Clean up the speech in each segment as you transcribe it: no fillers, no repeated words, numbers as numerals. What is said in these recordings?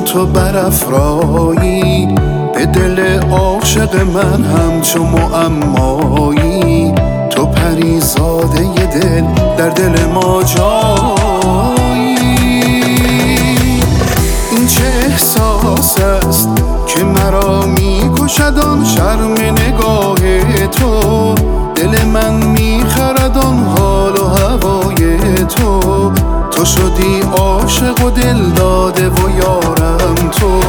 تو برافرایی، به دل عاشق من همچو معمایی. تو پریزاده ی دل در دل ما جایی. این چه احساس است که مرا می کشد آن شرم نگاه تو، دل من می خرد آن حال و هوای تو. تو شدی عاشق و دل داده و یارم تو.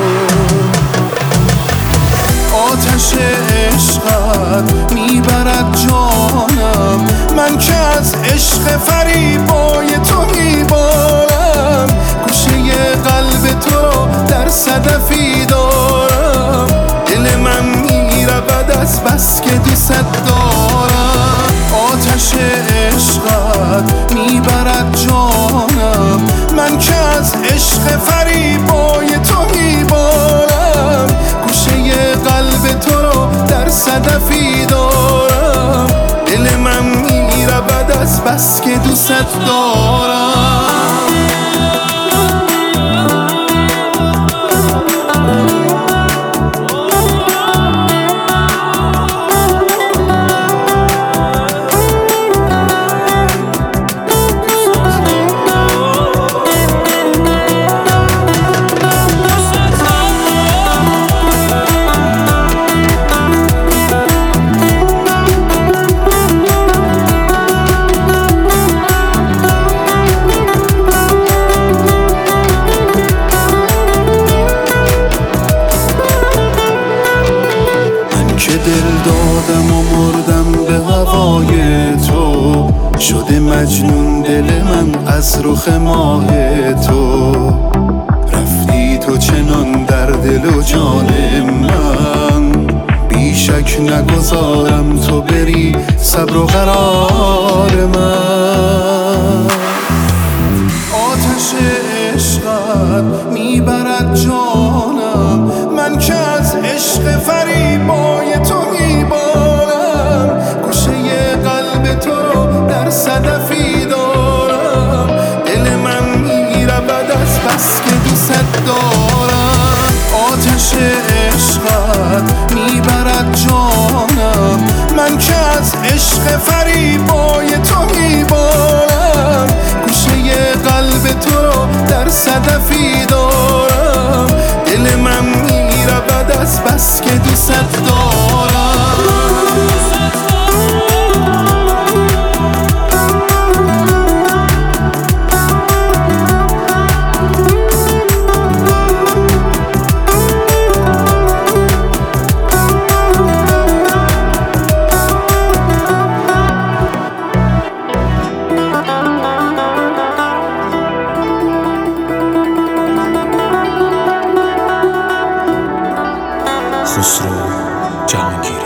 آتش عشقت میبرد جانم، من که از عشق فریبای تو میبارم. گوشه قلب تو را در صدفی دارم، دل من میرود از بس که دوست دارم. آتش عشقت میبرد جانم، من که از عشق فریبای تو میبارم. گوشه قلب تو را در صدفی دارم، دل من میرود از بس که دوست دارم. که دل دادم و مردم به هوای تو، شده مجنون دل من از رخ ماه تو. رفتی تو چنان در دل و جان من، بیشک نگذارم تو بری صبر و قرار من. آتش عشقت میبرد جانم، من که از عشق فریبای تو میبارم. گوشه قلب تو را در صدفی دارم، دل من میرود از بس که دوست دارم. آتش عشقت میبرد جانم، من که از عشق فریبای تو میبارم. گوشه قلب تو را در صدفی دارم، دل من میرود از بس که دوست دارم. خسرو جهانگیر.